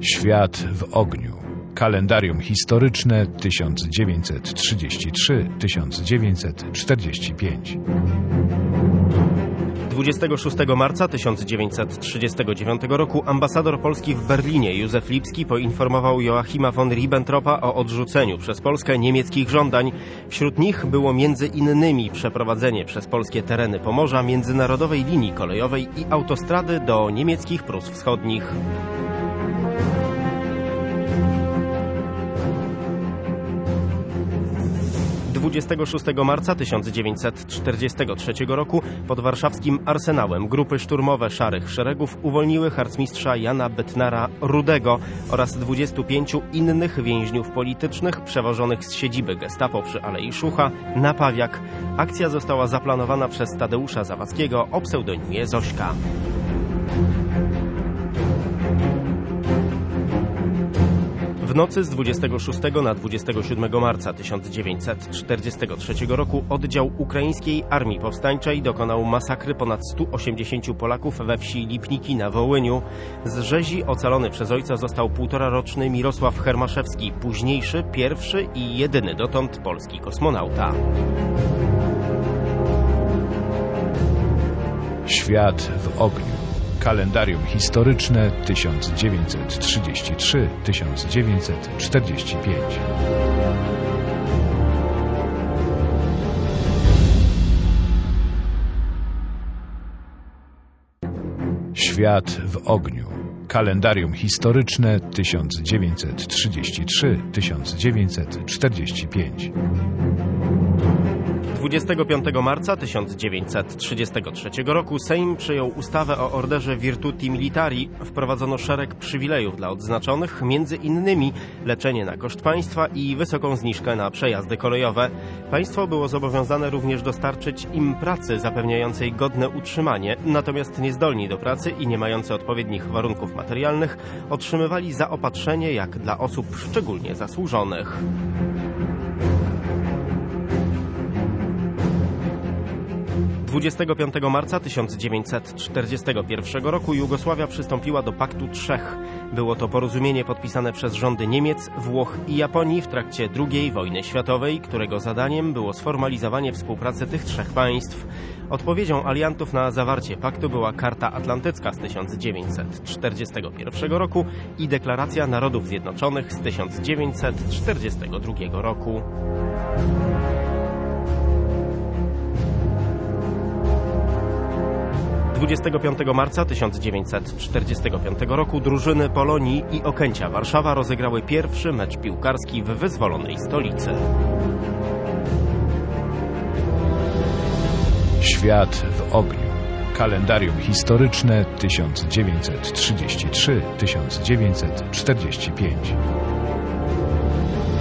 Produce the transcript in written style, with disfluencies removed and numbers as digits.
Świat w ogniu. Kalendarium historyczne 1933-1945. 26 marca 1939 roku ambasador Polski w Berlinie Józef Lipski poinformował Joachima von Ribbentropa o odrzuceniu przez Polskę niemieckich żądań. Wśród nich było między innymi przeprowadzenie przez polskie tereny Pomorza międzynarodowej linii kolejowej i autostrady do niemieckich Prus Wschodnich. Dnia 26 marca 1943 roku pod warszawskim Arsenałem grupy szturmowe Szarych Szeregów uwolniły harcmistrza Jana Bytnara-Rudego oraz 25 innych więźniów politycznych przewożonych z siedziby Gestapo przy Alei Szucha na Pawiak. Akcja została zaplanowana przez Tadeusza Zawadzkiego o pseudonimie Zośka. W nocy z 26 na 27 marca 1943 roku oddział ukraińskiej Armii Powstańczej dokonał masakry ponad 180 Polaków we wsi Lipniki na Wołyniu. Z rzezi ocalony przez ojca został 1,5-roczny Mirosław Hermaszewski, późniejszy, pierwszy i jedyny dotąd polski kosmonauta. Świat w ogniu. Kalendarium historyczne 1933-1945. Świat w ogniu. Kalendarium historyczne 1933-1945. 25 marca 1933 roku Sejm przyjął ustawę o orderze Virtuti Militari. Wprowadzono szereg przywilejów dla odznaczonych, między innymi leczenie na koszt państwa i wysoką zniżkę na przejazdy kolejowe. Państwo było zobowiązane również dostarczyć im pracy zapewniającej godne utrzymanie, natomiast niezdolni do pracy i nie mający odpowiednich warunków materialnych otrzymywali zaopatrzenie jak dla osób szczególnie zasłużonych. 25 marca 1941 roku Jugosławia przystąpiła do Paktu Trzech. Było to porozumienie podpisane przez rządy Niemiec, Włoch i Japonii w trakcie II wojny światowej, którego zadaniem było sformalizowanie współpracy tych trzech państw. Odpowiedzią aliantów na zawarcie paktu była Karta Atlantycka z 1941 roku i Deklaracja Narodów Zjednoczonych z 1942 roku. 25 marca 1945 roku drużyny Polonii i Okęcia Warszawa rozegrały pierwszy mecz piłkarski w wyzwolonej stolicy. Świat w ogniu. Kalendarium historyczne 1933-1945.